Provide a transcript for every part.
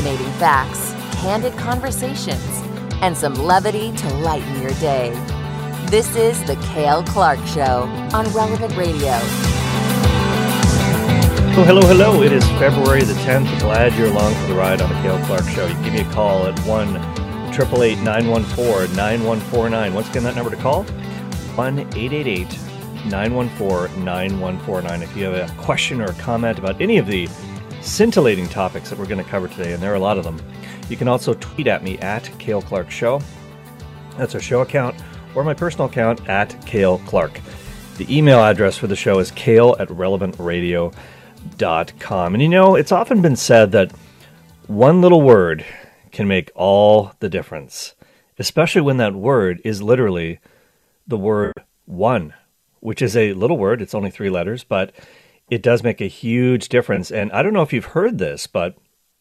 Fascinating facts, candid conversations, and some levity to lighten your day. This is The Cale Clark Show on Relevant Radio. Oh, hello. It is February the 10th. Glad you're along for the ride on The Cale Clark Show. You can give me a call at 1-888-914-9149. Once again, that number to call, 1-888-914-9149. If you have a question or a comment about any of the scintillating topics that we're going to cover today, and there are a lot of them, you can also tweet at me at Cale Clark Show. That's our show account, or my personal account at Cale Clark. The email address for the show is cale@relevantradio.com. And you know, it's often been said that one little word can make all the difference, especially when that word is literally the word one, which is a little word. It's only 3 letters, but it does make a huge difference. And I don't know if you've heard this, but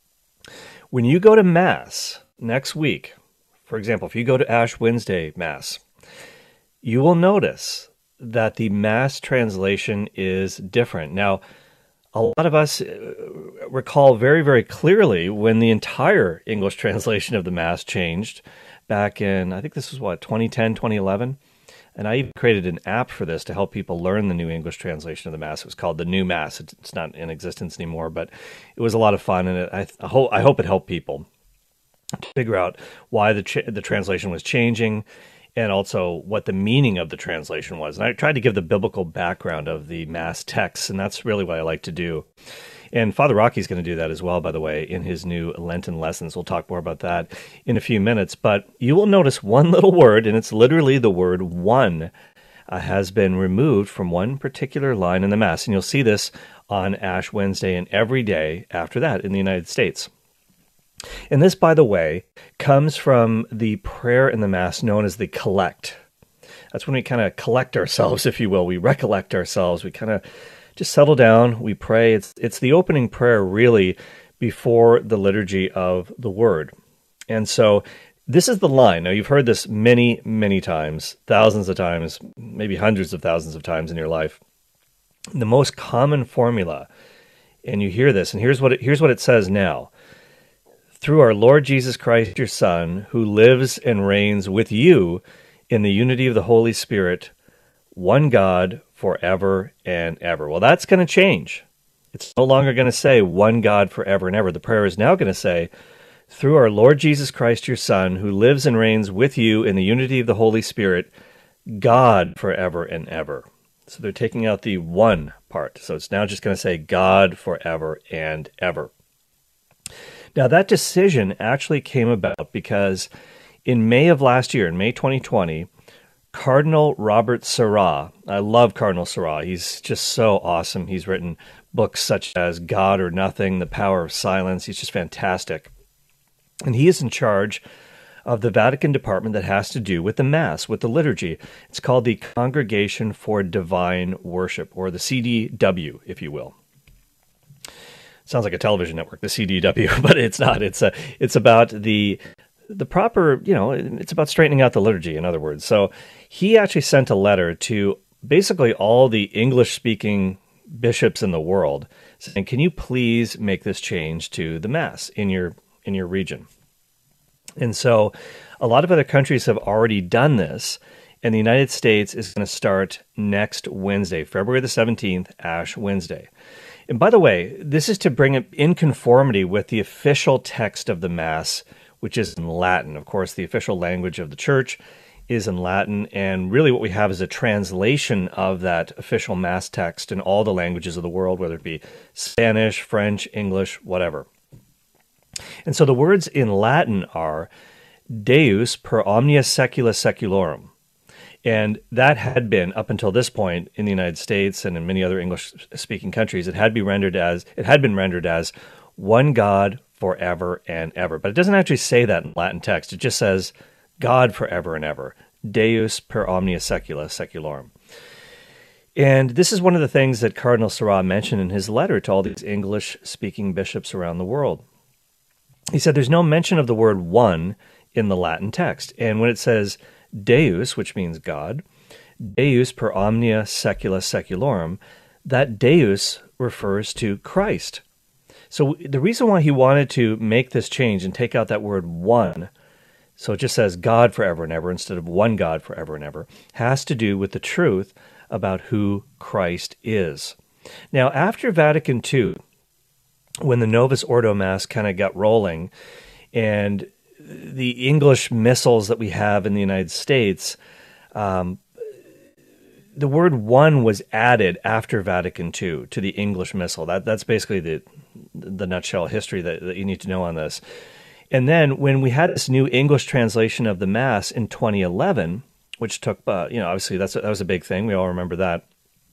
when you go to Mass next week, for example, if you go to Ash Wednesday Mass, you will notice that the Mass translation is different. Now, a lot of us recall very, very clearly when the entire English translation of the Mass changed back in, I think this was 2010, 2011? And I even created an app for this to help people learn the new English translation of the Mass. It was called The New Mass. It's not in existence anymore, but it was a lot of fun, and I hope it helped people to figure out why the translation was changing, and also what the meaning of the translation was. And I tried to give the biblical background of the Mass text, and that's really what I like to do. And Father Rocky's going to do that as well, by the way, in his new Lenten lessons. We'll talk more about that in a few minutes. But you will notice one little word, and it's literally the word one, has been removed from one particular line in the Mass. And you'll see this on Ash Wednesday and every day after that in the United States. And this, by the way, comes from the prayer in the Mass known as the Collect. That's when we kind of collect ourselves, if you will. We recollect ourselves. We kind of just settle down, we pray. It's the opening prayer, really, before the liturgy of the Word. And so this is the line. Now, you've heard this many, many times, thousands of times, maybe hundreds of thousands of times in your life. The most common formula, and you hear this, and here's what it says now. Through our Lord Jesus Christ, your Son, who lives and reigns with you in the unity of the Holy Spirit, one God, forever and ever. Well, that's going to change. It's no longer going to say one God forever and ever. The prayer is now going to say, through our Lord Jesus Christ, your Son, who lives and reigns with you in the unity of the Holy Spirit, God forever and ever. So they're taking out the one part. So it's now just going to say God forever and ever. Now, that decision actually came about because in May of last year, in May 2020, Cardinal Robert Sarah, I love Cardinal Sarah. He's just so awesome. He's written books such as God or Nothing, The Power of Silence. He's just fantastic. And he is in charge of the Vatican department that has to do with the Mass, with the liturgy. It's called the Congregation for Divine Worship, or the CDW, if you will. Sounds like a television network, the CDW, but it's not. It's about the proper, it's about straightening out the liturgy, in other words. So he actually sent a letter to basically all the English-speaking bishops in the world saying, can you please make this change to the Mass in your region? And so a lot of other countries have already done this, and the United States is going to start next Wednesday, February the 17th, Ash Wednesday. And by the way, this is to bring it in conformity with the official text of the Mass, which is in Latin. Of course, the official language of the Church is in Latin, and really what we have is a translation of that official Mass text in all the languages of the world, whether it be Spanish, French, English, whatever. And so the words in Latin are Deus per omnia secula seculorum. And that had been, up until this point in the United States and in many other English-speaking countries, it had been rendered as one God forever and ever. But it doesn't actually say that in Latin text. It just says God forever and ever. Deus per omnia secula seculorum. And this is one of the things that Cardinal Sarah mentioned in his letter to all these English-speaking bishops around the world. He said there's no mention of the word one in the Latin text. And when it says Deus, which means God, Deus per omnia secula seculorum, that Deus refers to Christ. So the reason why he wanted to make this change and take out that word one, so it just says God forever and ever instead of one God forever and ever, has to do with the truth about who Christ is. Now, after Vatican II, when the Novus Ordo Mass kind of got rolling, and the English missals that we have in the United States, the word one was added after Vatican II to the English missal. That's basically the nutshell history that you need to know on this. And then when we had this new English translation of the Mass in 2011, which took, obviously that was a big thing. We all remember that.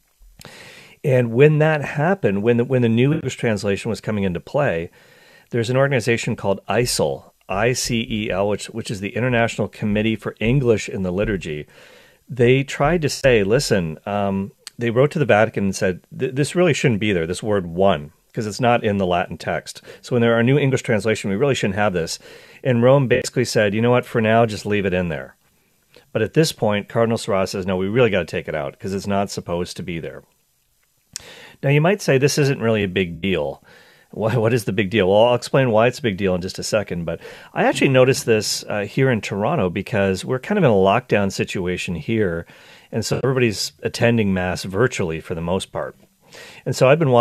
And when that happened, when the new English translation was coming into play, there's an organization called ICEL, ICEL, which is the International Committee for English in the Liturgy. They tried to say, listen, they wrote to the Vatican and said, this really shouldn't be there, this word one, because it's not in the Latin text. So when there are new English translation, we really shouldn't have this. And Rome basically said, you know what, for now, just leave it in there. But at this point, Cardinal Sarah says, no, we really got to take it out because it's not supposed to be there. Now, you might say this isn't really a big deal. What is the big deal? Well, I'll explain why it's a big deal in just a second. But I actually noticed this here in Toronto because we're kind of in a lockdown situation here. And so everybody's attending Mass virtually for the most part. And so I've been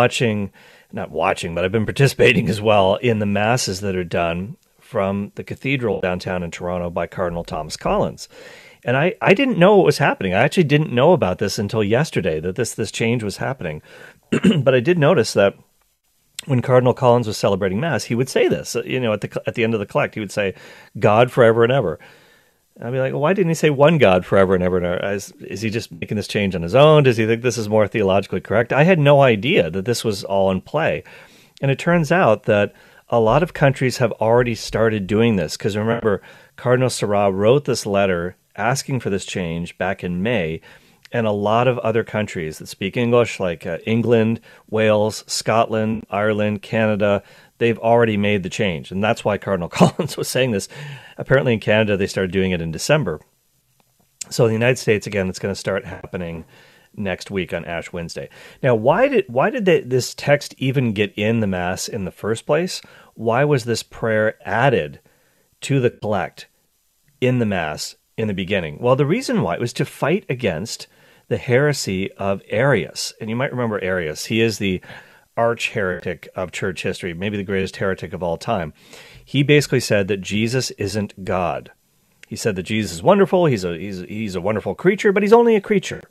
I've been participating as well in the Masses that are done from the cathedral downtown in Toronto by Cardinal Thomas Collins. And I didn't know what was happening. I actually didn't know about this until yesterday, that this change was happening. But I did notice that when Cardinal Collins was celebrating Mass, he would say this, at the end of the collect, he would say, God forever and ever. And I'd be like, well, why didn't he say one God forever and ever and ever? Is he just making this change on his own? Does he think this is more theologically correct? I had no idea that this was all in play. And it turns out that a lot of countries have already started doing this. Because remember, Cardinal Sarah wrote this letter asking for this change back in May. And a lot of other countries that speak English, like England, Wales, Scotland, Ireland, Canada, they've already made the change. And that's why Cardinal Collins was saying this. Apparently in Canada, they started doing it in December. So in the United States, again, it's going to start happening next week on Ash Wednesday. Now, why did this text even get in the Mass in the first place? Why was this prayer added to the collect in the Mass in the beginning? Well, the reason why was to fight against the heresy of Arius. And you might remember Arius. He is the arch heretic of church history, maybe the greatest heretic of all time. He basically said that Jesus isn't God. He said that Jesus is wonderful, he's a wonderful creature, but he's only a creature.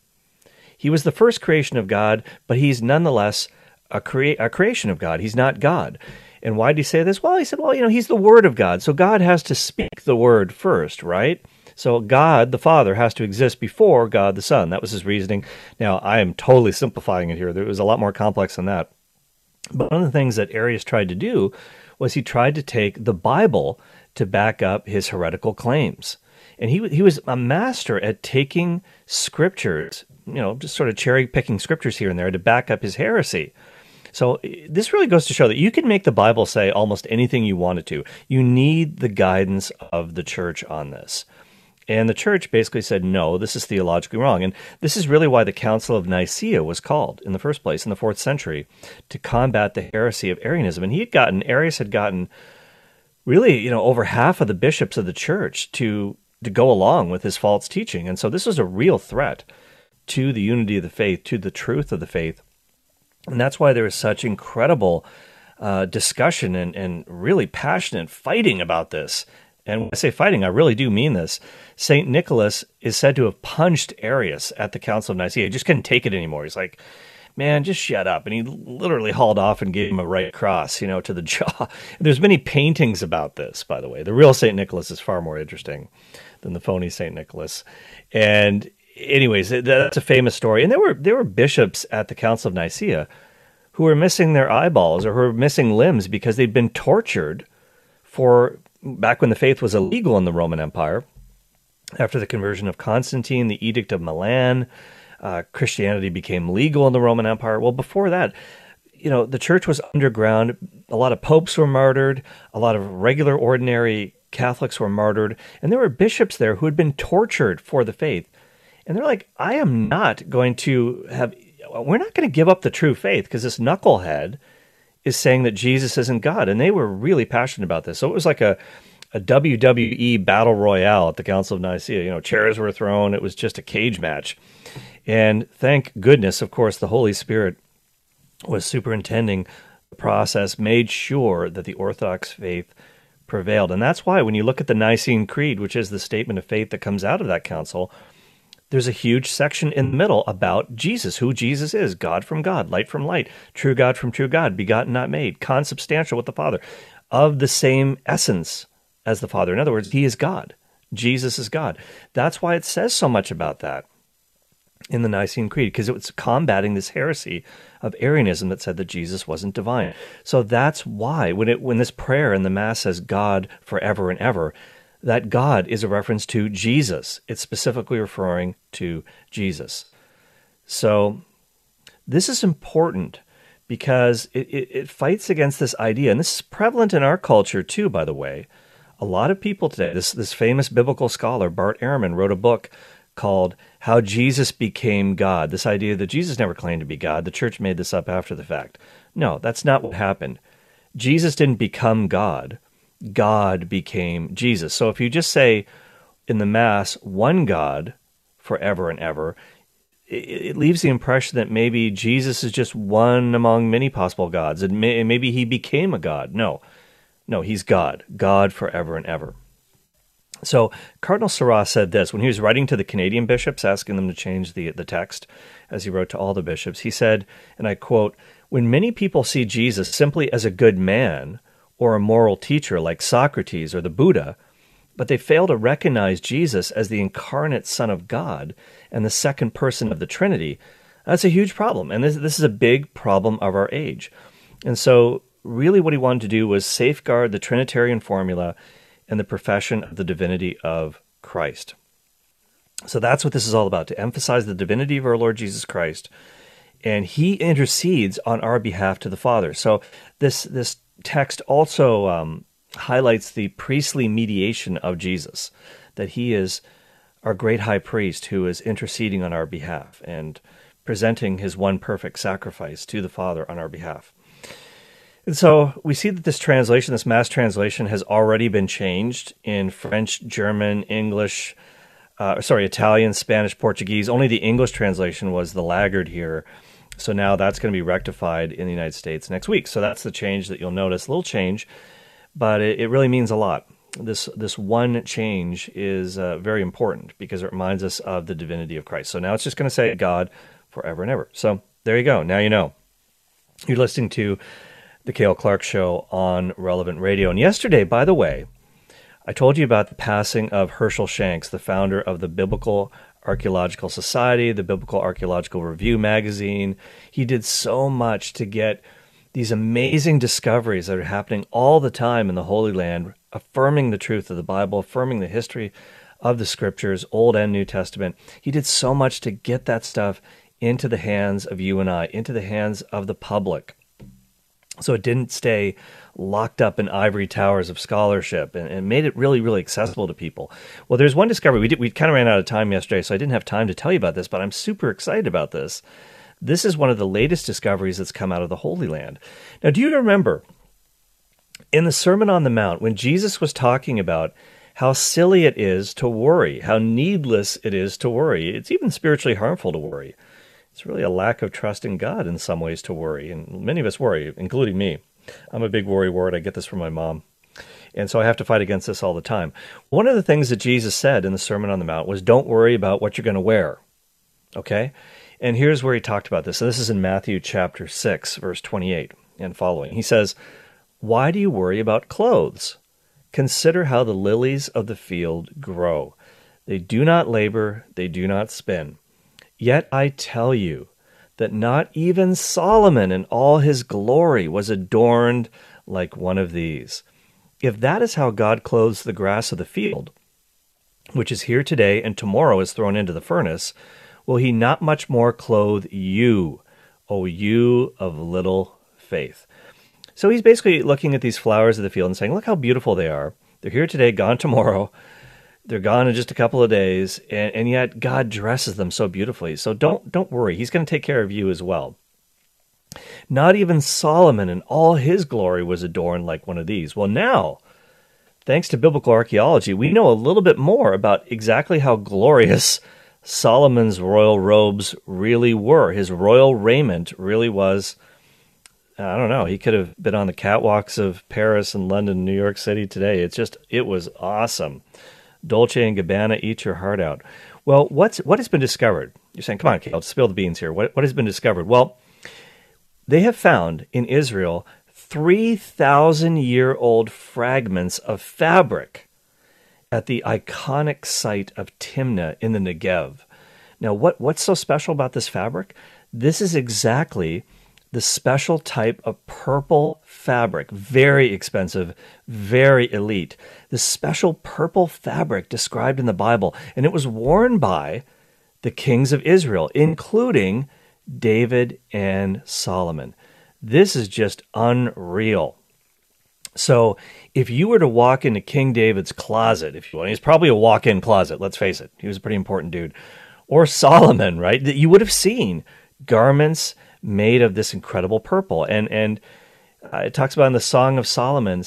He was the first creation of God, but he's nonetheless a creation of God. He's not God. And why did he say this? Well, he said, he's the Word of God, so God has to speak the Word first, right? So God, the Father, has to exist before God, the Son. That was his reasoning. Now, I am totally simplifying it here. There was a lot more complex than that. But one of the things that Arius tried to do was he tried to take the Bible to back up his heretical claims. And he was a master at taking scriptures, just sort of cherry-picking scriptures here and there to back up his heresy. So this really goes to show that you can make the Bible say almost anything you want it to. You need the guidance of the church on this. And the church basically said, no, this is theologically wrong. And this is really why the Council of Nicaea was called in the first place in the 4th century, to combat the heresy of Arianism. And Arius had gotten really, over half of the bishops of the church to go along with his false teaching. And so this was a real threat to the unity of the faith, to the truth of the faith. And that's why there is such incredible discussion and really passionate fighting about this. And when I say fighting, I really do mean this. St. Nicholas is said to have punched Arius at the Council of Nicaea. He just couldn't take it anymore. He's like, man, just shut up. And he literally hauled off and gave him a right cross, to the jaw. There's many paintings about this, by the way. The real St. Nicholas is far more interesting than the phony St. Nicholas. And anyways, that's a famous story. And there were bishops at the Council of Nicaea who were missing their eyeballs or who were missing limbs because they'd been tortured back when the faith was illegal in the Roman Empire. After the conversion of Constantine, the Edict of Milan, Christianity became legal in the Roman Empire. Well, before that, the church was underground. A lot of popes were martyred. A lot of regular, ordinary Catholics were martyred. And there were bishops there who had been tortured for the faith. And they're like, we're not going to give up the true faith because this knucklehead is saying that Jesus isn't God. And they were really passionate about this. So it was like a WWE battle royale at the Council of Nicaea. Chairs were thrown. It was just a cage match. And thank goodness, of course, the Holy Spirit was superintending the process, made sure that the Orthodox faith prevailed. And that's why when you look at the Nicene Creed, which is the statement of faith that comes out of that council, there's a huge section in the middle about Jesus, who Jesus is, God from God, light from light, true God from true God, begotten, not made, consubstantial with the Father, of the same essence as the Father. In other words, he is God. Jesus is God. That's why it says so much about that in the Nicene Creed, because it was combating this heresy of Arianism that said that Jesus wasn't divine. So that's why when this prayer in the Mass says God forever and ever, that God is a reference to Jesus. It's specifically referring to Jesus. So this is important because it fights against this idea, and this is prevalent in our culture too, by the way. A lot of people today, this famous biblical scholar, Bart Ehrman, wrote a book called How Jesus Became God. This idea that Jesus never claimed to be God. The church made this up after the fact. No, that's not what happened. Jesus didn't become God. God became Jesus. So if you just say in the Mass, one God forever and ever, it leaves the impression that maybe Jesus is just one among many possible gods, and maybe he became a god. No, he's God, God forever and ever. So Cardinal Sarah said this when he was writing to the Canadian bishops, asking them to change the text, as he wrote to all the bishops. He said, and I quote, "When many people see Jesus simply as a good man or a moral teacher like Socrates or the Buddha, but they fail to recognize Jesus as the incarnate Son of God and the second person of the Trinity, that's a huge problem. And this is a big problem of our age." And so really what he wanted to do was safeguard the Trinitarian formula and the profession of the divinity of Christ. So that's what this is all about, to emphasize the divinity of our Lord Jesus Christ. And he intercedes on our behalf to the Father. So this text also highlights the priestly mediation of Jesus, that he is our great high priest who is interceding on our behalf and presenting his one perfect sacrifice to the Father on our behalf. And so we see that this translation, this Mass translation, has already been changed in French, German, English, Italian, Spanish, Portuguese. Only the English translation was the laggard here. So now that's going to be rectified in the United States next week. So that's the change that you'll notice, a little change, but it really means a lot. This one change is very important because it reminds us of the divinity of Christ. So now it's just going to say God forever and ever. So there you go. Now you know. You're listening to The Cale Clark Show on Relevant Radio. And yesterday, by the way, I told you about the passing of Herschel Shanks, the founder of the Biblical Archaeological Society, the Biblical Archaeological Review magazine. He did so much to get these amazing discoveries that are happening all the time in the Holy Land, affirming the truth of the Bible, affirming the history of the Scriptures, Old and New Testament. He did so much to get that stuff into the hands of you and I, into the hands of the public. So it didn't stay locked up in ivory towers of scholarship, and made it really, really accessible to people. Well, there's one discovery. We kind of ran out of time yesterday, so I didn't have time to tell you about this, but I'm super excited about this. This is one of the latest discoveries that's come out of the Holy Land. Now, do you remember in the Sermon on the Mount when Jesus was talking about how silly it is to worry, how needless it is to worry? It's even spiritually harmful to worry. It's really a lack of trust in God in some ways to worry, and many of us worry, including me. I'm a big worrywart. I get this from my mom, and so I have to fight against this all the time. One of the things that Jesus said in the Sermon on the Mount was, don't worry about what you're going to wear, okay? And here's where he talked about this. And this is in Matthew chapter 6, verse 28 and following. He says, "Why do you worry about clothes? Consider how the lilies of the field grow. They do not labor, they do not spin. Yet I tell you that not even Solomon in all his glory was adorned like one of these. If that is how God clothes the grass of the field, which is here today and tomorrow is thrown into the furnace, will he not much more clothe you, O you of little faith?" So he's basically looking at these flowers of the field and saying, look how beautiful they are. They're here today, gone tomorrow. They're gone in just a couple of days, and yet God dresses them so beautifully. So don't worry. He's going to take care of you as well. Not even Solomon in all his glory was adorned like one of these. Well, now, thanks to biblical archaeology, we know a little bit more about exactly how glorious Solomon's royal robes really were. His royal raiment really was, I don't know, he could have been on the catwalks of Paris and London, New York City today. It was awesome. Dolce and Gabbana, eat your heart out. Well, what has been discovered? You're saying, come on, Kate, let's spill the beans here. What has been discovered? Well, they have found in Israel 3,000-year-old fragments of fabric at the iconic site of Timnah in the Negev. Now, what's so special about this fabric? This is exactly the special type of purple fabric, very expensive, very elite. This special purple fabric described in the Bible, and it was worn by the kings of Israel, including David and Solomon. This is just unreal. So if you were to walk into King David's closet, if you want, he's probably a walk-in closet, let's face it. He was a pretty important dude. Or Solomon, right? You would have seen garments made of this incredible purple. And it talks about in the Song of Solomon,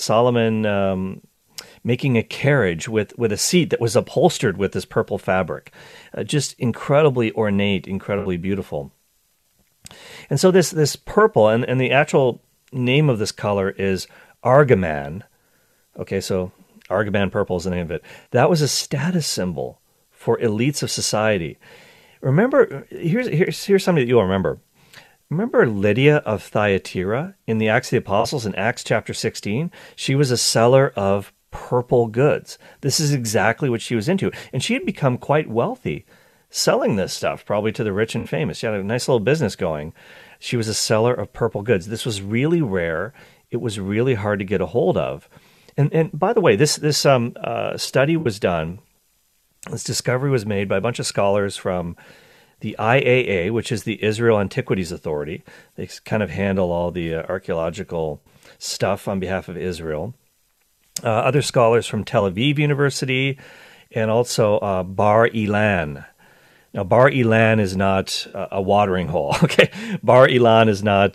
making a carriage with a seat that was upholstered with this purple fabric. Just incredibly ornate, incredibly beautiful. And so this purple, and the actual name of this color is argaman. Okay, so argaman purple is the name of it. That was a status symbol for elites of society. Remember, here's something that you'll remember. Remember Lydia of Thyatira in the Acts of the Apostles in Acts chapter 16? She was a seller of purple goods. This is exactly what she was into. And she had become quite wealthy selling this stuff, probably to the rich and famous. She had a nice little business going. She was a seller of purple goods. This was really rare. It was really hard to get a hold of. And by the way, this study was done. This discovery was made by a bunch of scholars from the IAA, which is the Israel Antiquities Authority. They kind of handle all the archaeological stuff on behalf of Israel. Other scholars from Tel Aviv University and also Bar Ilan. Now, Bar Ilan is not a watering hole, okay? Bar Ilan is not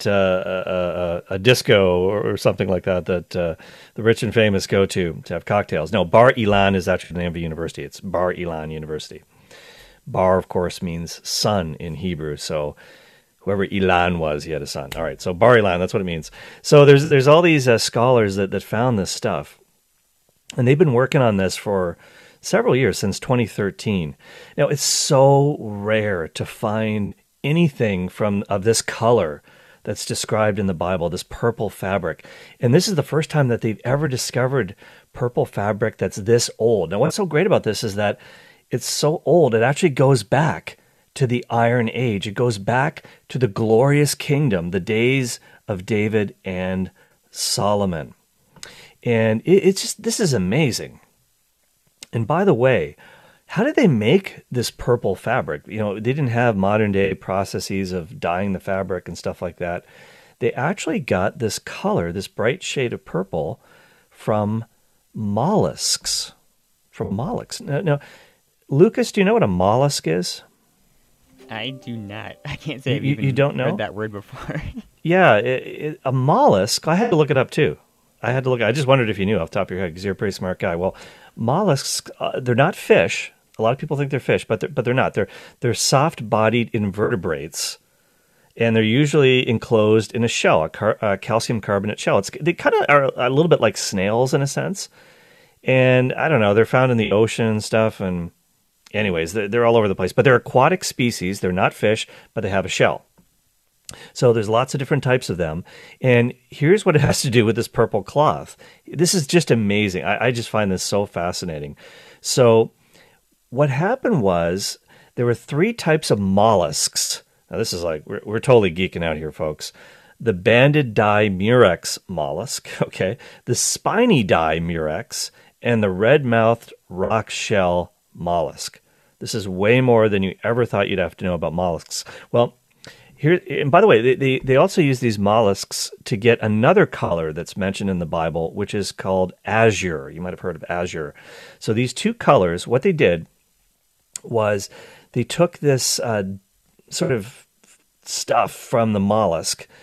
a disco or something like that the rich and famous go to have cocktails. No, Bar Ilan is actually the name of a university. It's Bar Ilan University. Bar, of course, means son in Hebrew, so whoever Ilan was, he had a son. All right, so Bar Ilan, that's what it means. So there's all these scholars that found this stuff, and they've been working on this for several years, since 2013. Now, it's so rare to find anything of this color that's described in the Bible, this purple fabric. And this is the first time that they've ever discovered purple fabric that's this old. Now, what's so great about this is that it's so old, it actually goes back to the Iron Age. It goes back to the glorious kingdom, the days of David and Solomon. And this is amazing. And by the way, how did they make this purple fabric? You know, they didn't have modern day processes of dyeing the fabric and stuff like that. They actually got this color, this bright shade of purple, from mollusks. Now, Lucas, do you know what a mollusk is? I do not. I can't say I've even you don't know? heard that word before. Yeah, a mollusk, I had to look it up too. I just wondered if you knew off the top of your head because you're a pretty smart guy. Well, mollusks, they're not fish. A lot of people think they're fish, but they're not. They're soft-bodied invertebrates, and they're usually enclosed in a shell, a calcium carbonate shell. They kind of are a little bit like snails in a sense. And I don't know, they're found in the ocean and stuff. And anyways, they're all over the place. But they're aquatic species. They're not fish, but they have a shell. So there's lots of different types of them. And here's what it has to do with this purple cloth. This is just amazing. I just find this so fascinating. So what happened was there were 3 types of mollusks. Now this is like, we're totally geeking out here, folks. The banded dye murex mollusk, okay, the spiny dye murex, and the red-mouthed rock shell mollusk. This is way more than you ever thought you'd have to know about mollusks. Well, here, and by the way, they also use these mollusks to get another color that's mentioned in the Bible, which is called azure. You might have heard of azure. So these 2 colors, what they did was they took this sort of stuff from the mollusk,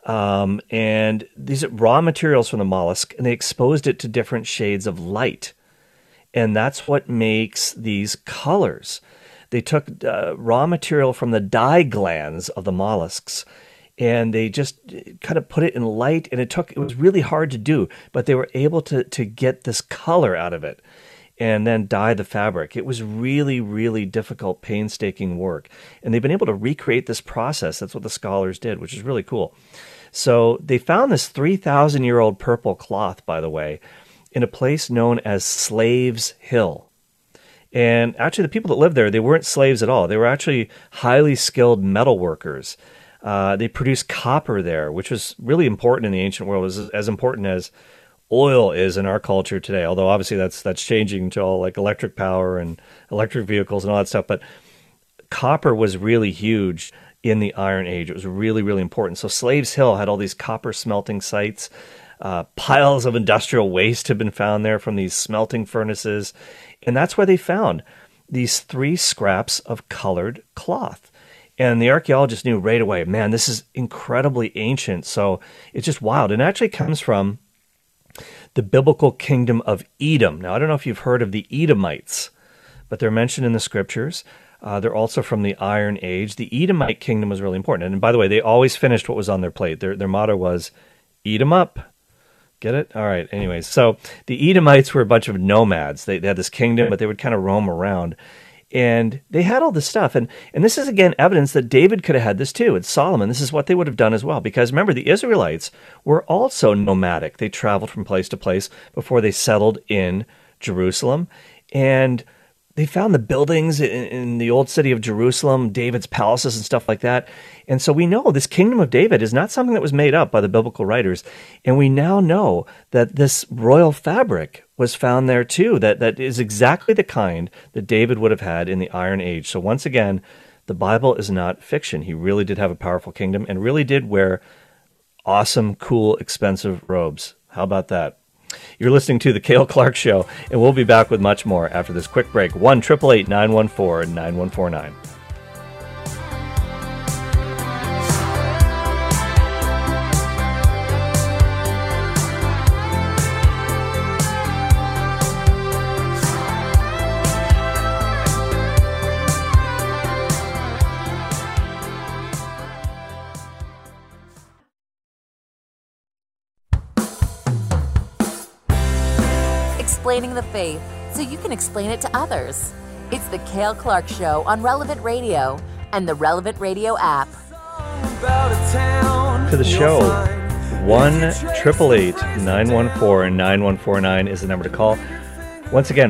And these are raw materials from the mollusk, and they exposed it to different shades of light. And that's what makes these colors. They took raw material from the dye glands of the mollusks, and they just kind of put it in light, and it was really hard to do, but they were able to get this color out of it and then dye the fabric. It was really, really difficult, painstaking work. And they've been able to recreate this process. That's what the scholars did, which is really cool. So they found this 3,000-year-old purple cloth, by the way, in a place known as Slaves Hill. And actually, the people that lived there, they weren't slaves at all. They were actually highly skilled metal workers. They produced copper there, which was really important in the ancient world, as important as oil is in our culture today. Although obviously that's changing to all like electric power and electric vehicles and all that stuff. But copper was really huge in the Iron Age. It was really, really important. So Slaves Hill had all these copper smelting sites. Piles of industrial waste have been found there from these smelting furnaces. And that's where they found these 3 scraps of colored cloth. And the archaeologists knew right away, man, this is incredibly ancient. So it's just wild. And it actually comes from the biblical kingdom of Edom. Now, I don't know if you've heard of the Edomites, but they're mentioned in the scriptures. They're also from the Iron Age. The Edomite kingdom was really important. And by the way, they always finished what was on their plate. Their motto was, eat 'em up. Get it? All right. Anyways, so the Edomites were a bunch of nomads. They had this kingdom, but they would kind of roam around. And they had all this stuff. And this is, again, evidence that David could have had this too. And Solomon, this is what they would have done as well. Because remember, the Israelites were also nomadic. They traveled from place to place before they settled in Jerusalem. And they found the buildings in the old city of Jerusalem, David's palaces and stuff like that. And so we know this kingdom of David is not something that was made up by the biblical writers. And we now know that this royal fabric was found there too, that is exactly the kind that David would have had in the Iron Age. So once again, the Bible is not fiction. He really did have a powerful kingdom and really did wear awesome, cool, expensive robes. How about that? You're listening to The Cale Clark Show, and we'll be back with much more after this quick break. 1-888-914-9149. Explaining the faith so you can explain it to others. It's the Cale Clark Show on Relevant Radio and the Relevant Radio app. To the show, 1-888-914-9149 is the number to call. Once again,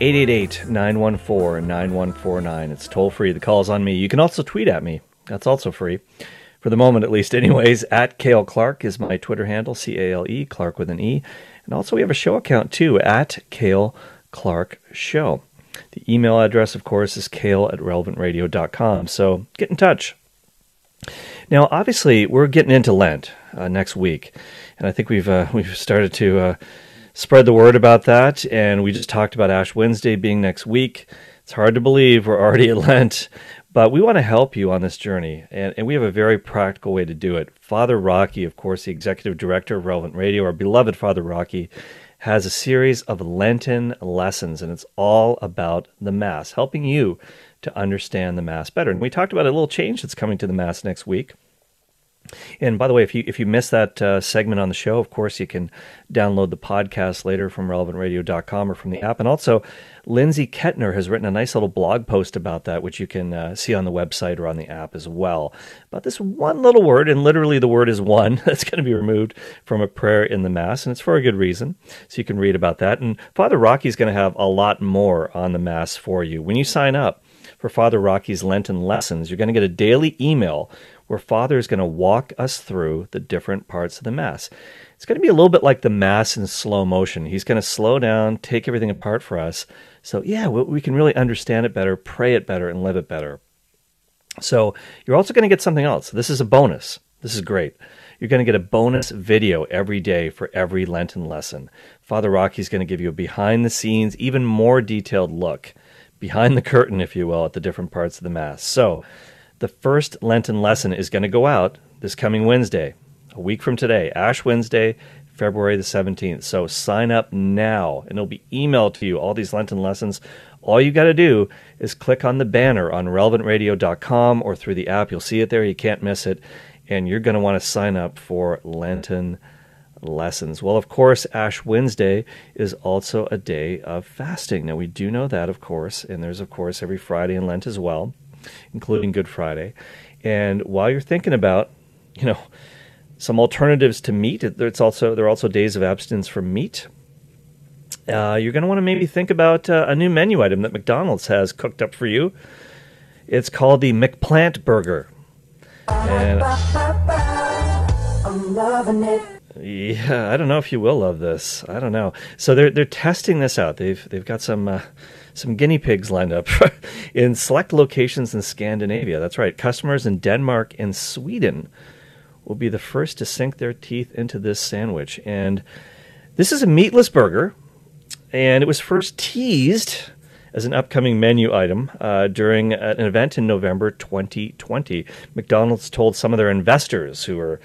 1-888-914-9149. It's toll free. The call is on me. You can also tweet at me. That's also free. For the moment, at least. Anyways, at Cale Clark is my Twitter handle, C-A-L-E, Clark with an E. And also we have a show account too, at Cale Clark Show. The email address, of course, is cale@relevantradio.com. So get in touch. Now, obviously, we're getting into Lent next week. And I think we've started to spread the word about that. And we just talked about Ash Wednesday being next week. It's hard to believe we're already at Lent. But we want to help you on this journey, and we have a very practical way to do it. Father Rocky, of course, the executive director of Relevant Radio, our beloved Father Rocky, has a series of Lenten lessons, and it's all about the Mass, helping you to understand the Mass better. And we talked about a little change that's coming to the Mass next week. And by the way, if you missed that segment on the show, of course, you can download the podcast later from relevantradio.com or from the app. And also, Lindsay Kettner has written a nice little blog post about that, which you can see on the website or on the app as well. About this one little word, and literally the word is one, that's going to be removed from a prayer in the Mass, and it's for a good reason. So you can read about that. And Father Rocky's going to have a lot more on the Mass for you. When you sign up for Father Rocky's Lenten Lessons, you're going to get a daily email where Father is going to walk us through the different parts of the Mass. It's going to be a little bit like the Mass in slow motion. He's going to slow down, take everything apart for us. So yeah, we can really understand it better, pray it better, and live it better. So you're also going to get something else. This is a bonus. This is great. You're going to get a bonus video every day for every Lenten lesson. Father Rocky's going to give you a behind-the-scenes, even more detailed look, behind the curtain, if you will, at the different parts of the Mass. So the first Lenten lesson is going to go out this coming Wednesday a week from today, Ash Wednesday, February the 17th. So sign up now, and it'll be emailed to you, all these Lenten lessons. All you got to do is click on the banner on relevantradio.com or through the app. You'll see it there. You can't miss it. And you're going to want to sign up for Lenten lessons. Well, of course, Ash Wednesday is also a day of fasting. Now, we do know that, of course, and there's, of course, every Friday in Lent as well, including Good Friday. And while you're thinking about, some alternatives to meat, there are also days of abstinence from meat. You're going to want to maybe think about a new menu item that McDonald's has cooked up for you. It's called the McPlant Burger. And I'm loving it. Yeah, I don't know if you will love this. I don't know. So they're testing this out. They've got some guinea pigs lined up in select locations in Scandinavia. That's right. Customers in Denmark and Sweden will be the first to sink their teeth into this sandwich. And this is a meatless burger, and it was first teased as an upcoming menu item during an event in November 2020. McDonald's told some of their investors who are,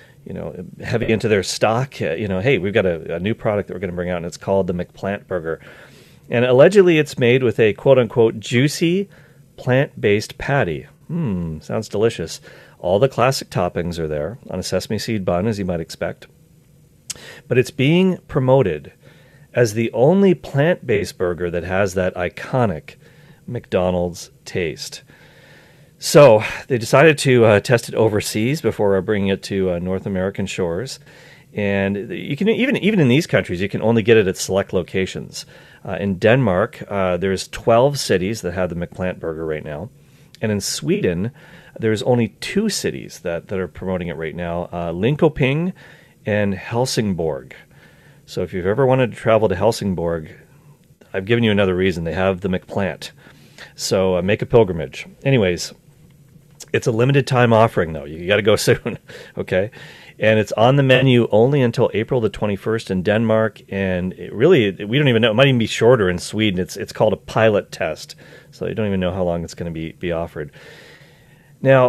heavy into their stock, hey, we've got a new product that we're going to bring out, and it's called the McPlant Burger. And allegedly it's made with a quote-unquote juicy plant-based patty. Sounds delicious. All the classic toppings are there on a sesame seed bun, as you might expect. But it's being promoted as the only plant-based burger that has that iconic McDonald's taste. So they decided to test it overseas before bringing it to North American shores. And you can even in these countries, you can only get it at select locations. In Denmark, there's 12 cities that have the McPlant Burger right now. And in Sweden, there's only 2 cities that are promoting it right now, Linköping and Helsingborg. So if you've ever wanted to travel to Helsingborg, I've given you another reason. They have the McPlant. So make a pilgrimage. Anyways, it's a limited time offering, though. You got to go soon, okay? And it's on the menu only until April the 21st in Denmark. And we don't even know. It might even be shorter in Sweden. It's called a pilot test. So you don't even know how long it's going to be offered. Now,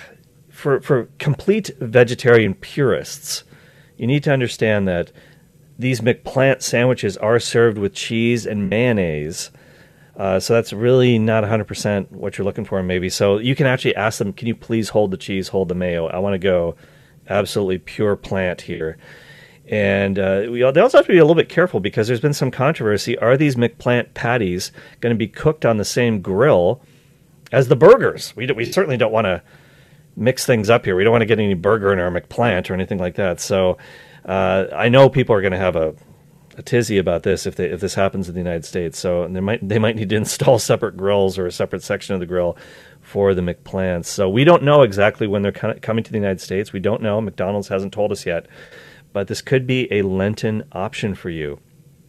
for complete vegetarian purists, you need to understand that these McPlant sandwiches are served with cheese and mayonnaise. So that's really not 100% what you're looking for, maybe. So you can actually ask them, can you please hold the cheese, hold the mayo? I want to go absolutely pure plant here. And they also have to be a little bit careful because there's been some controversy. Are these McPlant patties going to be cooked on the same grill as the burgers? We certainly don't want to mix things up here. We don't want to get any burger in our McPlant or anything like that. So I know people are going to have a tizzy about this if this happens in the United States. So they might need to install separate grills or a separate section of the grill for the McPlants. So we don't know exactly when they're coming to the United States. We don't know. McDonald's hasn't told us yet. But this could be a Lenten option for you.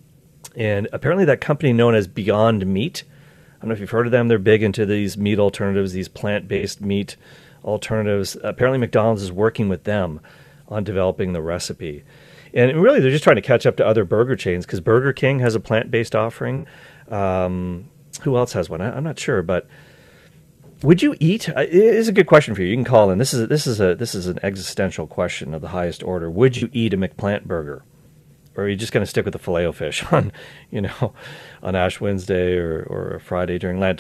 And apparently that company known as Beyond Meat, I don't know if you've heard of them. They're big into these meat alternatives, these plant-based meat alternatives. Apparently McDonald's is working with them on developing the recipe. And really, they're just trying to catch up to other burger chains because Burger King has a plant-based offering. Who else has one? I'm not sure, but would you eat? It is a good question for you. You can call in. This is an existential question of the highest order. Would you eat a McPlant burger, or are you just going to stick with the Filet-O-Fish on Ash Wednesday or Friday during Lent?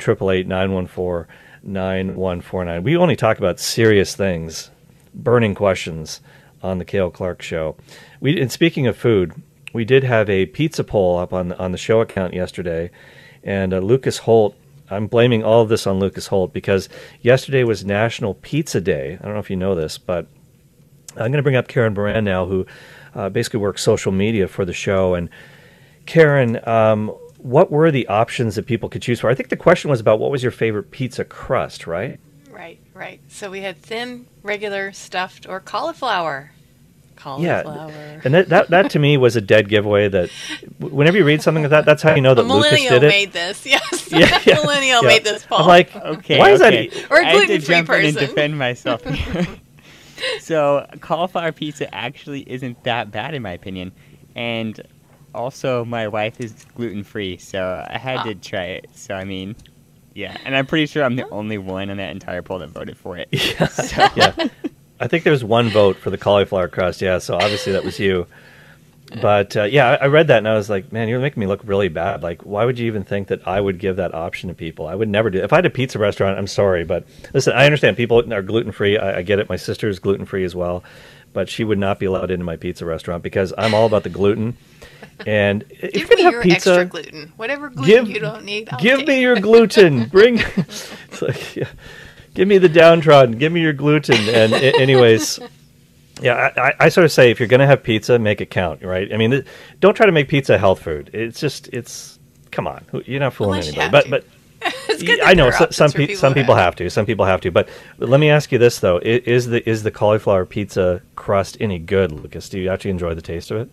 1-888-914-9149. We only talk about serious things, burning questions on the Cale Clark Show. And speaking of food, we did have a pizza poll up on the show account yesterday, and Lucas Holt. I'm blaming all of this on Lucas Holt because yesterday was National Pizza Day. I don't know if you know this, but I'm going to bring up Karen Moran now, who basically works social media for the show. And Karen, what were the options that people could choose for? I think the question was about what was your favorite pizza crust, right? Right. So we had thin, regular, stuffed, or cauliflower. Yeah, and that to me was a dead giveaway. That whenever you read something like that, that's how you know that Lucas did it. A millennial made this, yes. Yeah. A millennial made this poll. I'm like, okay, why is that? Or a gluten-free I have to jump person. in and defend myself here. So cauliflower pizza actually isn't that bad in my opinion, and also my wife is gluten-free, so I had to try it. So I mean, yeah, and I'm pretty sure I'm the only one on that entire poll that voted for it. Yeah. So. Yeah. I think there's one vote for the cauliflower crust. Yeah, so obviously that was you. But I read that and I was like, man, you're making me look really bad. Like, why would you even think that I would give that option to people? I would never do it. If I had a pizza restaurant, I'm sorry, but listen, I understand people are gluten free. I get it. My sister's gluten free as well, but she would not be allowed into my pizza restaurant because I'm all about the gluten. And if Give you're me gonna your have pizza, extra gluten. Whatever gluten you don't need, I'll give take. me your gluten. Bring, it's like, yeah, give me the downtrodden. Give me your gluten. And anyways. Yeah, I sort of say if you're going to have pizza, make it count, right? I mean, don't try to make pizza a health food. It's come on, you're not fooling Unless you anybody. have But It's good that I know there are options some for people who have to. Some people have to. But let me ask you this though: is the cauliflower pizza crust any good, Lucas? Do you actually enjoy the taste of it?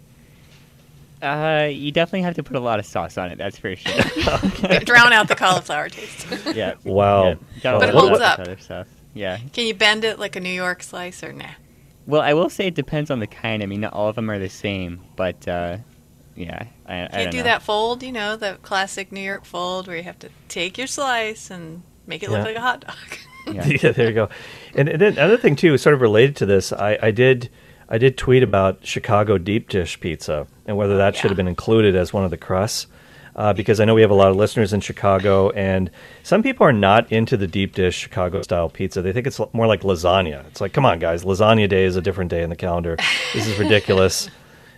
You definitely have to put a lot of sauce on it. That's for sure. drown out the cauliflower taste. Yeah. Wow. Yeah, gotta But it hold holds with up. Other stuff. Yeah. Can you bend it like a New York slice or nah? Well, I will say it depends on the kind. I mean, not all of them are the same, but yeah, I Can't don't do know. that fold, the classic New York fold where you have to take your slice and make it look Yeah. like a hot dog. Yeah. Yeah, there you go. And then another thing too, sort of related to this, I did tweet about Chicago deep dish pizza and whether that should have been included as one of the crusts. Because I know we have a lot of listeners in Chicago, and some people are not into the deep dish Chicago-style pizza. They think it's more like lasagna. It's like, come on, guys, lasagna day is a different day in the calendar. This is ridiculous.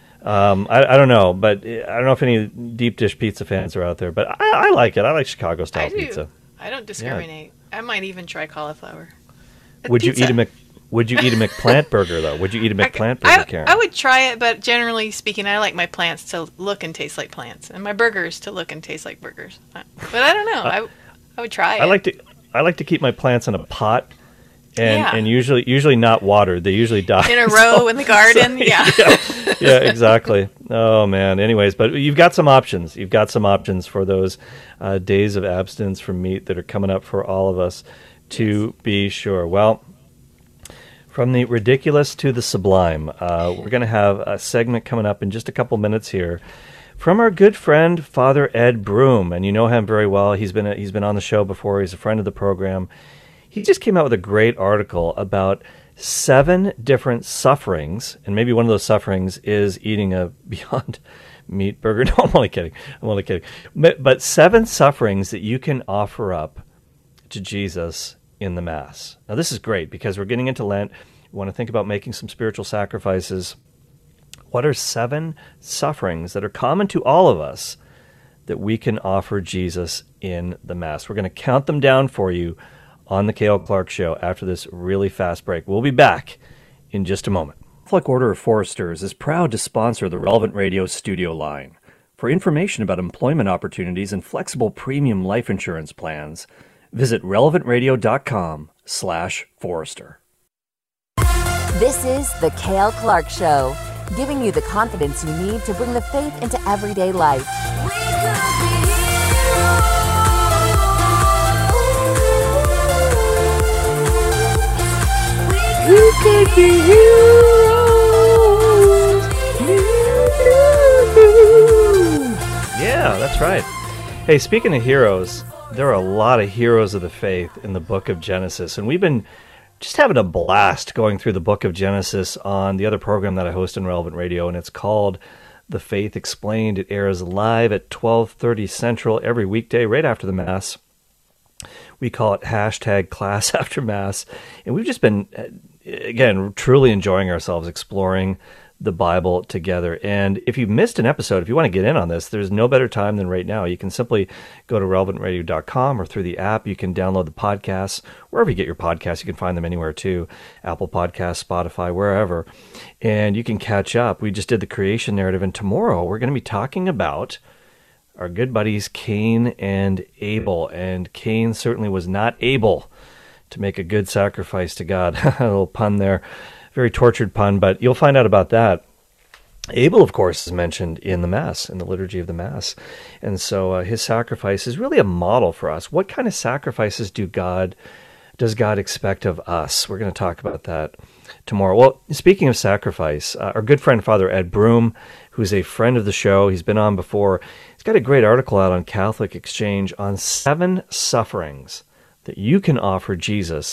I don't know, but I don't know if any deep dish pizza fans are out there, but I like it. I like Chicago-style I do. pizza. I don't discriminate. I might even try cauliflower. Would you Pizza. eat a McPlant burger, though? Would you eat a McPlant burger, Karen? I would try it, but generally speaking, I like my plants to look and taste like plants, and my burgers to look and taste like burgers. But I don't know. I would try it. I like to keep my plants in a pot, Yeah. and usually not watered. They usually die in a row in the garden. Yeah. Yeah, exactly. Oh man. Anyways, but you've got some options. You've got some options for those days of abstinence from meat that are coming up for all of us, to be sure. Well. From the ridiculous to the sublime, we're going to have a segment coming up in just a couple minutes here from our good friend Father Ed Broom, and you know him very well. He's been on the show before. He's a friend of the program. He just came out with a great article about 7 different sufferings, and maybe one of those sufferings is eating a Beyond Meat burger. No, I'm only kidding. But 7 sufferings that you can offer up to Jesus in the Mass. Now, this is great because we're getting into Lent. We want to think about making some spiritual sacrifices. What are 7 sufferings that are common to all of us that we can offer Jesus in the Mass? We're going to count them down for you on the Cale Clark Show after this really fast break. We'll be back in just a moment. Catholic Order of Foresters is proud to sponsor the Relevant Radio studio line. For information about employment opportunities and flexible premium life insurance plans, visit relevantradio.com/Forester. This is The Cale Clark Show, giving you the confidence you need to bring the faith into everyday life. We could be heroes. Yeah, that's right. Hey, speaking of heroes, there are a lot of heroes of the faith in the book of Genesis, and we've been just having a blast going through the book of Genesis on the other program that I host on Relevant Radio, and it's called The Faith Explained. It airs live at 12:30 Central every weekday right after the Mass. We call it #class after Mass, and we've just been, again, truly enjoying ourselves exploring the Bible together. And if you missed an episode, if you want to get in on this, there's no better time than right now. You can simply go to relevantradio.com or through the app. You can download the podcasts. Wherever you get your podcasts, you can find them anywhere too. Apple Podcasts, Spotify, wherever. And you can catch up. We just did the creation narrative, and tomorrow we're going to be talking about our good buddies Cain and Abel. And Cain certainly was not able to make a good sacrifice to God. A little pun there. Very tortured pun, but you'll find out about that. Abel, of course, is mentioned in the Mass, in the liturgy of the Mass. And so his sacrifice is really a model for us. What kind of sacrifices does God expect of us? We're going to talk about that tomorrow. Well, speaking of sacrifice, our good friend Father Ed Broom, who's a friend of the show, he's been on before, he's got a great article out on Catholic Exchange on 7 sufferings that you can offer Jesus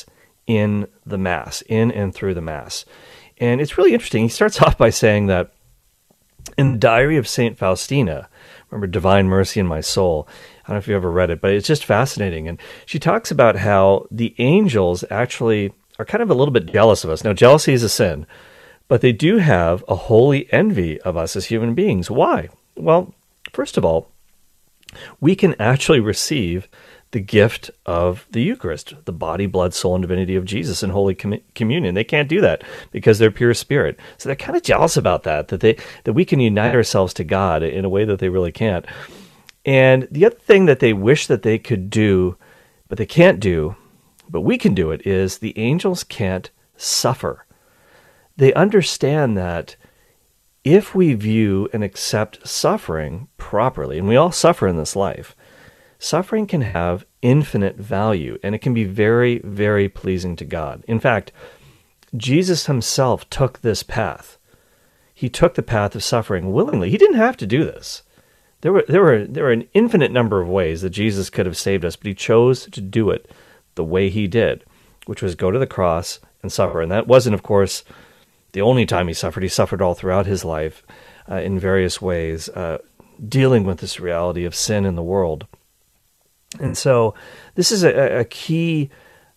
in the Mass, in and through the Mass. And it's really interesting. He starts off by saying that in the Diary of St. Faustina, remember Divine Mercy in My Soul, I don't know if you've ever read it, but it's just fascinating. And she talks about how the angels actually are kind of a little bit jealous of us. Now, jealousy is a sin, but they do have a holy envy of us as human beings. Why? Well, first of all, we can actually receive the gift of the Eucharist, the body, blood, soul, and divinity of Jesus in Holy Communion. They can't do that because they're pure spirit. So they're kind of jealous about that we can unite ourselves to God in a way that they really can't. And the other thing that they wish that they could do, but they can't do, but we can do it, is the angels can't suffer. They understand that if we view and accept suffering properly, and we all suffer in this life, suffering can have infinite value, and it can be very, very pleasing to God. In fact, Jesus himself took this path. He took the path of suffering willingly. He didn't have to do this. There were an infinite number of ways that Jesus could have saved us, but he chose to do it the way he did, which was go to the cross and suffer. And that wasn't, of course, the only time he suffered. He suffered all throughout his life in various ways, dealing with this reality of sin in the world. And so this is a key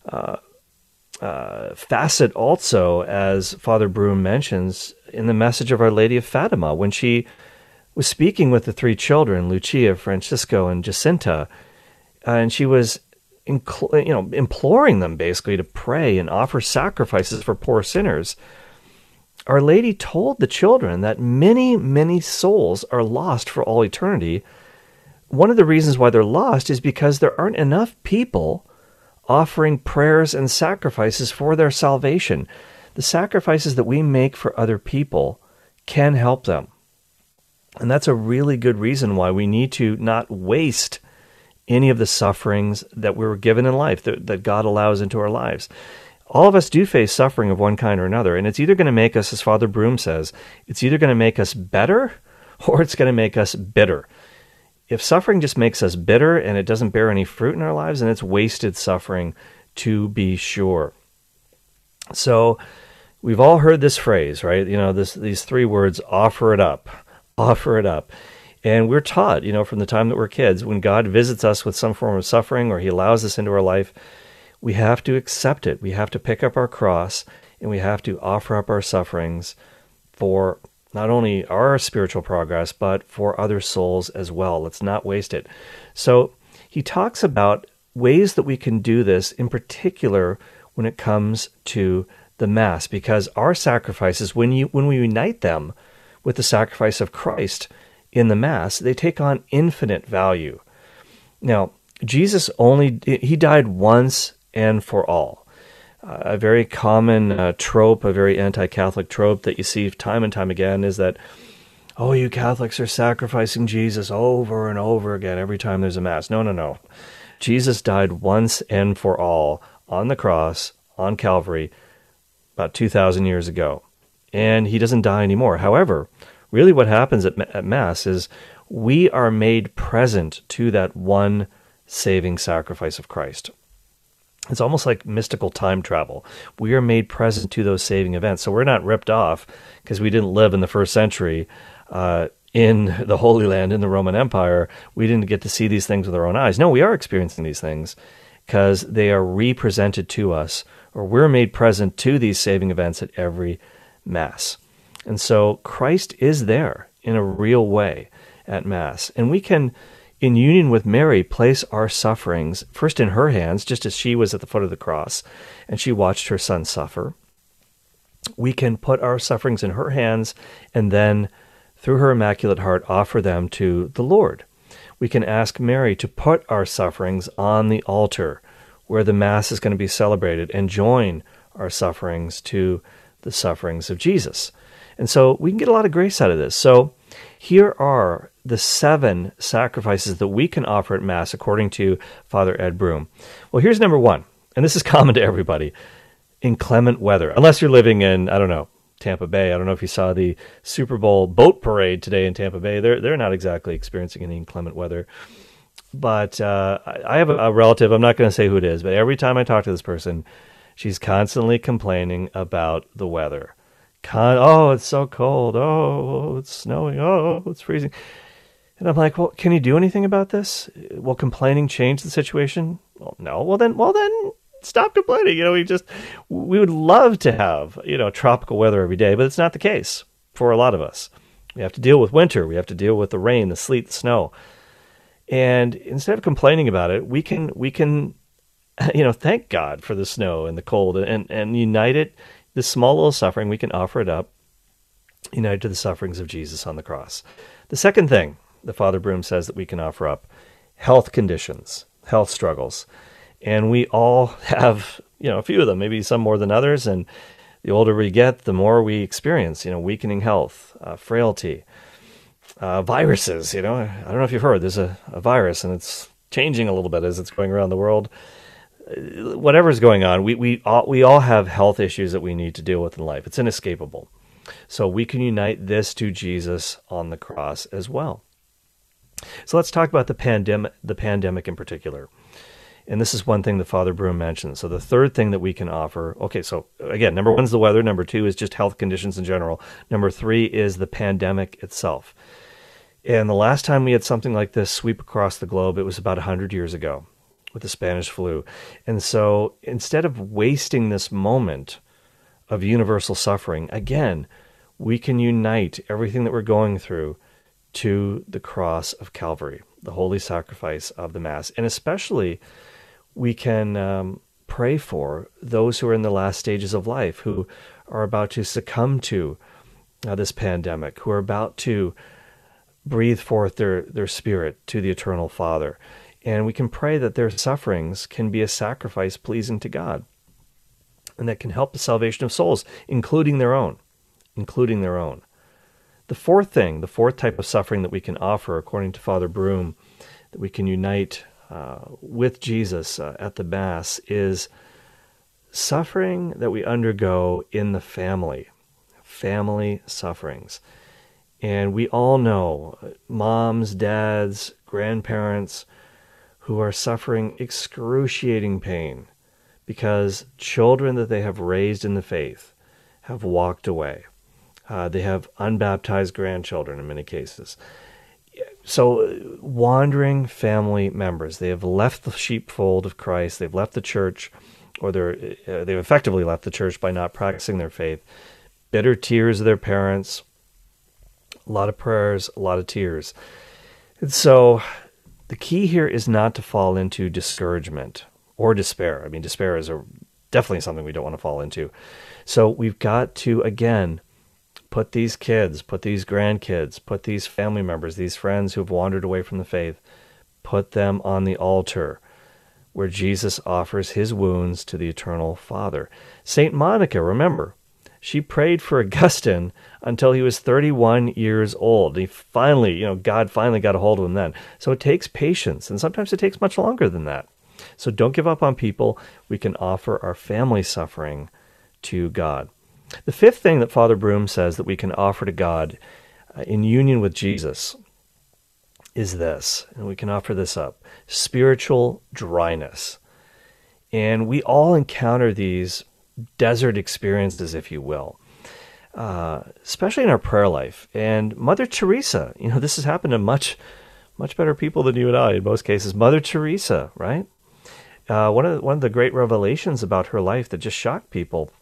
facet also, as Father Broom mentions, in the message of Our Lady of Fatima, when she was speaking with the three children, Lucia, Francisco, and Jacinta, and she was imploring them basically to pray and offer sacrifices for poor sinners. Our Lady told the children that many, many souls are lost for all eternity. One of the reasons why they're lost is because there aren't enough people offering prayers and sacrifices for their salvation. The sacrifices that we make for other people can help them. And that's a really good reason why we need to not waste any of the sufferings that we were given in life, that God allows into our lives. All of us do face suffering of one kind or another, and it's either going to make us, as Father Broom says, it's either going to make us better or it's going to make us bitter. If suffering just makes us bitter and it doesn't bear any fruit in our lives, then it's wasted suffering, to be sure. So we've all heard this phrase, right? These three words, offer it up. Offer it up. And we're taught, from the time that we're kids, when God visits us with some form of suffering or he allows us into our life, we have to accept it. We have to pick up our cross and we have to offer up our sufferings for not only our spiritual progress, but for other souls as well. Let's not waste it. So he talks about ways that we can do this, in particular when it comes to the Mass, because our sacrifices, when we unite them with the sacrifice of Christ in the Mass, they take on infinite value. Now, Jesus he died once and for all. A very common trope, a very anti-Catholic trope that you see time and time again is that, oh, you Catholics are sacrificing Jesus over and over again every time there's a Mass. No. Jesus died once and for all on the cross, on Calvary, about 2,000 years ago. And he doesn't die anymore. However, really what happens at Mass is we are made present to that one saving sacrifice of Christ. It's almost like mystical time travel. We are made present to those saving events. So we're not ripped off because we didn't live in the first century in the Holy Land, in the Roman Empire. We didn't get to see these things with our own eyes. No, we are experiencing these things because they are represented to us, or we're made present to these saving events at every Mass. And so Christ is there in a real way at Mass. And we can, in union with Mary, place our sufferings first in her hands, just as she was at the foot of the cross and she watched her son suffer. We can put our sufferings in her hands and then, through her Immaculate Heart, offer them to the Lord. We can ask Mary to put our sufferings on the altar where the Mass is going to be celebrated and join our sufferings to the sufferings of Jesus. And so we can get a lot of grace out of this. So here are the 7 sacrifices that we can offer at Mass according to Father Ed Broom. Well, here's number 1, and this is common to everybody: inclement weather. Unless you're living in, Tampa Bay. I don't know if you saw the Super Bowl boat parade today in Tampa Bay. They're not exactly experiencing any inclement weather. But I have a relative, I'm not going to say who it is, but every time I talk to this person, She's constantly complaining about the weather. Oh, it's so cold. Oh, it's snowing. Oh, it's freezing. And I'm like, well, can you do anything about this? Will complaining change the situation? Well, no. Well then stop complaining. We would love to have, tropical weather every day, but it's not the case for a lot of us. We have to deal with winter. We have to deal with the rain, the sleet, the snow. And instead of complaining about it, we can thank God for the snow and the cold and unite it. This small little suffering, we can offer it up, united to the sufferings of Jesus on the cross. The second thing that Father Broom says that we can offer up, health conditions, health struggles. And we all have, a few of them, maybe some more than others. And the older we get, the more we experience, weakening health, frailty, viruses. I don't know if you've heard, there's a virus and it's changing a little bit as it's going around the world. Whatever's going on, we all have health issues that we need to deal with in life. It's inescapable. So we can unite this to Jesus on the cross as well. So let's talk about the pandemic in particular. And this is one thing that Father Broom mentioned. So the third thing that we can offer, okay, so again, number one is the weather. Number two is just health conditions in general. Number three is the pandemic itself. And the last time we had something like this sweep across the globe, it was about 100 years ago with the Spanish flu. And so instead of wasting this moment of universal suffering, again, we can unite everything that we're going through to the cross of Calvary, the holy sacrifice of the Mass. And especially, we can pray for those who are in the last stages of life, who are about to succumb to this pandemic, who are about to breathe forth their spirit to the eternal Father. And we can pray that their sufferings can be a sacrifice pleasing to God, and that can help the salvation of souls, including their own. The fourth type of suffering that we can offer, according to Father Broom, that we can unite with Jesus at the Mass, is suffering that we undergo in the family sufferings. And we all know moms, dads, grandparents who are suffering excruciating pain because children that they have raised in the faith have walked away. They have unbaptized grandchildren in many cases. So wandering family members, they have left the sheepfold of Christ, they've left the church, or they've effectively left the church by not practicing their faith. Bitter tears of their parents, a lot of prayers, a lot of tears. And so the key here is not to fall into discouragement or despair. I mean, despair is definitely something we don't want to fall into. So we've got to, again, put these kids, put these grandkids, put these family members, these friends who have wandered away from the faith, put them on the altar where Jesus offers his wounds to the eternal Father. Saint Monica, remember, she prayed for Augustine until he was 31 years old. He finally, God finally got a hold of him then. So it takes patience, and sometimes it takes much longer than that. So don't give up on people. We can offer our family suffering to God. The fifth thing that Father Broom says that we can offer to God in union with Jesus is this, and we can offer this up: spiritual dryness. And we all encounter these desert experiences, if you will, especially in our prayer life. And Mother Teresa, this has happened to much better people than you and I in most cases. Mother Teresa, right? One of the great revelations about her life that just shocked people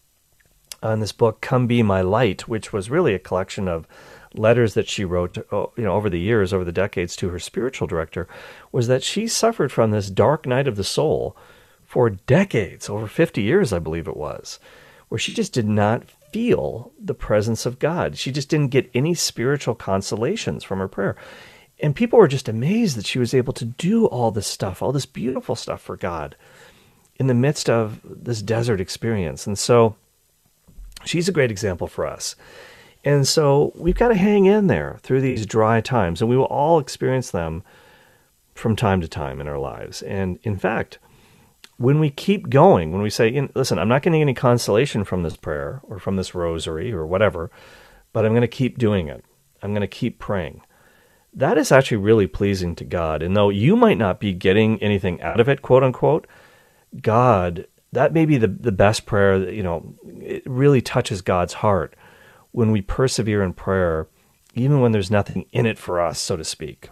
in this book, Come Be My Light, which was really a collection of letters that she wrote, over the years, over the decades, to her spiritual director, was that she suffered from this dark night of the soul for decades, over 50 years, I believe it was, where she just did not feel the presence of God. She just didn't get any spiritual consolations from her prayer. And people were just amazed that she was able to do all this stuff, all this beautiful stuff for God in the midst of this desert experience. And so she's a great example for us. And so we've got to hang in there through these dry times, and we will all experience them from time to time in our lives. And in fact, when we keep going, when we say, listen, I'm not getting any consolation from this prayer or from this rosary or whatever, but I'm going to keep doing it. I'm going to keep praying. That is actually really pleasing to God. And though you might not be getting anything out of it, quote unquote, God, that may be the best prayer. That, it really touches God's heart when we persevere in prayer, even when there's nothing in it for us, so to speak.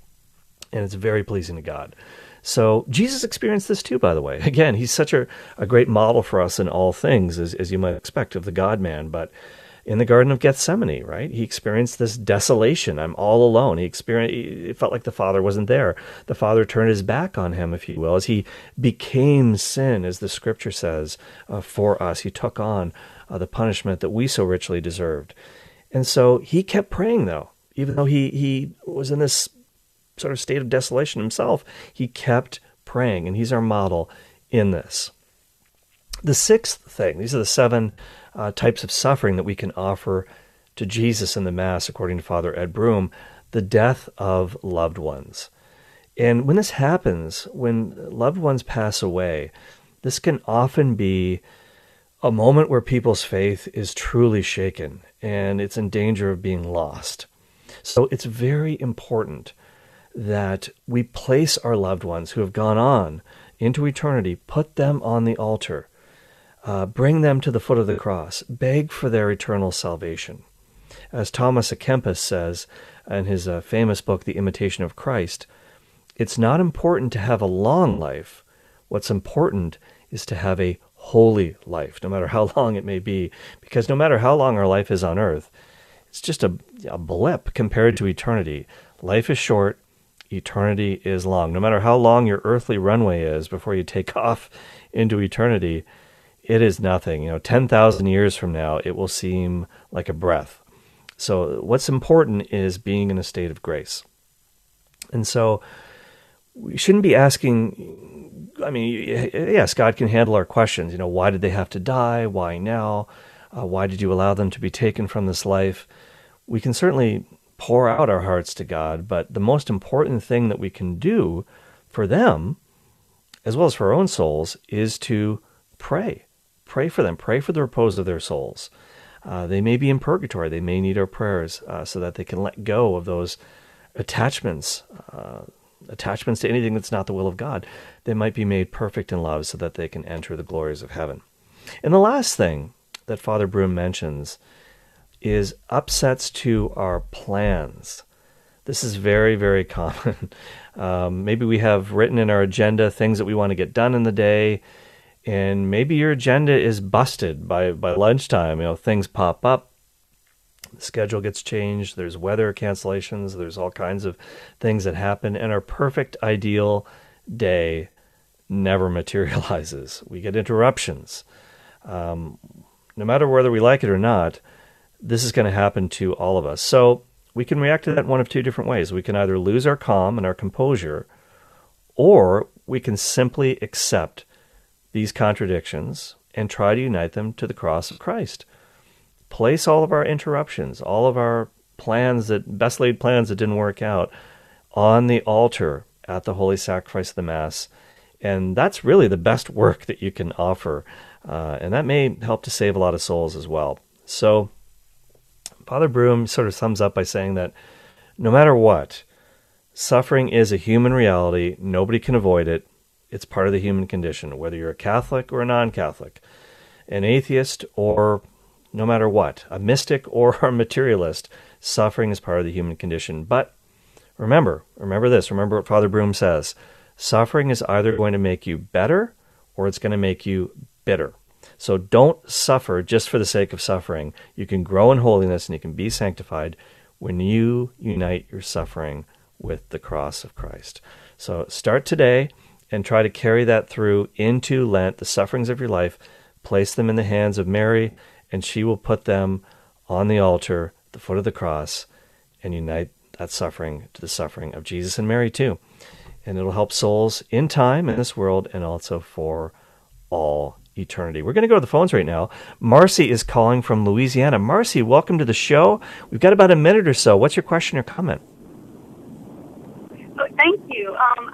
And it's very pleasing to God. So Jesus experienced this too, by the way. Again, he's such a great model for us in all things, as you might expect of the God-man. But in the Garden of Gethsemane, right, he experienced this desolation. I'm all alone. It felt like the Father wasn't there. The Father turned his back on him, if you will, as he became sin, as the Scripture says, for us. He took on the punishment that we so richly deserved. And so he kept praying, though, even though he was in this sort of state of desolation himself, he kept praying, and he's our model in this. The sixth thing, these are the 7 types of suffering that we can offer to Jesus in the Mass, according to Father Ed Broom, the death of loved ones. And when this happens, when loved ones pass away, this can often be a moment where people's faith is truly shaken, and it's in danger of being lost. So it's very important that we place our loved ones who have gone on into eternity, put them on the altar, bring them to the foot of the cross, beg for their eternal salvation. As Thomas à Kempis says in his famous book, The Imitation of Christ, it's not important to have a long life. What's important is to have a holy life, no matter how long it may be, because no matter how long our life is on earth, it's just a blip compared to eternity. Life is short. Eternity is long. No matter how long your earthly runway is before you take off into eternity, it is nothing. 10,000 years from now, it will seem like a breath. So what's important is being in a state of grace. And so we shouldn't be asking, yes, God can handle our questions. Why did they have to die? Why now? Why did you allow them to be taken from this life? We can certainly pour out our hearts to God, but the most important thing that we can do for them, as well as for our own souls, is to pray. Pray for them. Pray for the repose of their souls. They may be in purgatory. They may need our prayers so that they can let go of those attachments to anything that's not the will of God. They might be made perfect in love so that they can enter the glories of heaven. And the last thing that Father Broom mentions is upsets to our plans. This is very, very common. Maybe we have written in our agenda things that we want to get done in the day, and maybe your agenda is busted by lunchtime. Things pop up, the schedule gets changed, there's weather cancellations, there's all kinds of things that happen, and our perfect ideal day never materializes. We get interruptions. No matter whether we like it or not, this is going to happen to all of us. So we can react to that in one of 2 different ways. We can either lose our calm and our composure, or we can simply accept these contradictions and try to unite them to the cross of Christ. Place all of our interruptions, all of our best laid plans that didn't work out, on the altar at the holy sacrifice of the Mass. And that's really the best work that you can offer. And that may help to save a lot of souls as well. So Father Broom sort of sums up by saying that no matter what, suffering is a human reality. Nobody can avoid it. It's part of the human condition, whether you're a Catholic or a non-Catholic, an atheist or no matter what, a mystic or a materialist, suffering is part of the human condition. But remember what Father Broom says. Suffering is either going to make you better or it's going to make you bitter. So don't suffer just for the sake of suffering. You can grow in holiness and you can be sanctified when you unite your suffering with the cross of Christ. So start today and try to carry that through into Lent, the sufferings of your life. Place them in the hands of Mary, and she will put them on the altar, the foot of the cross, and unite that suffering to the suffering of Jesus and Mary too. And it'll help souls in time in this world and also for all eternity. We're going to go to the phones right now. Marcy is calling from Louisiana. Marcy, welcome to the show. We've got about a minute or so. What's your question or comment? Oh, thank you.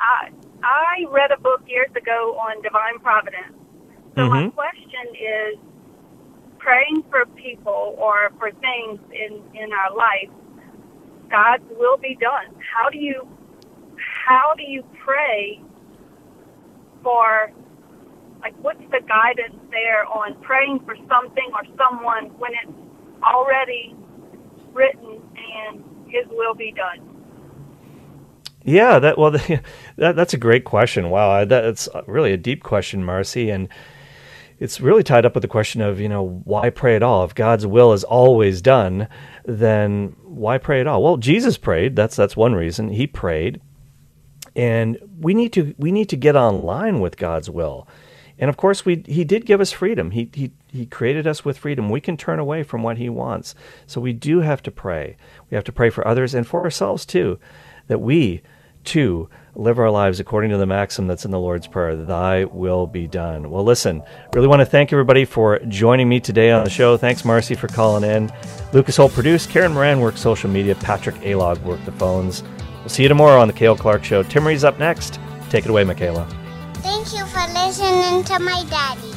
I read a book years ago on divine providence. So my question is, praying for people or for things in our life, God's will be done. How do you pray for Like, what's the guidance there on praying for something or someone when it's already written and His will be done? Yeah, that's a great question. Wow, that's really a deep question, Marcy, and it's really tied up with the question of, why pray at all? If God's will is always done, then why pray at all? Well, Jesus prayed. That's one reason. He prayed. And we need to get online with God's will. And of course, He did give us freedom. He created us with freedom. We can turn away from what He wants. So we do have to pray. We have to pray for others and for ourselves too, that we too live our lives according to the maxim that's in the Lord's Prayer, thy will be done. Well, listen, really want to thank everybody for joining me today on the show. Thanks, Marcy, for calling in. Lucas Holt produced, Karen Moran worked social media, Patrick Alog worked the phones. We'll see you tomorrow on the Cale Clark Show. Timmery's up next. Take it away, Michaela. Thank you for listening to my daddy.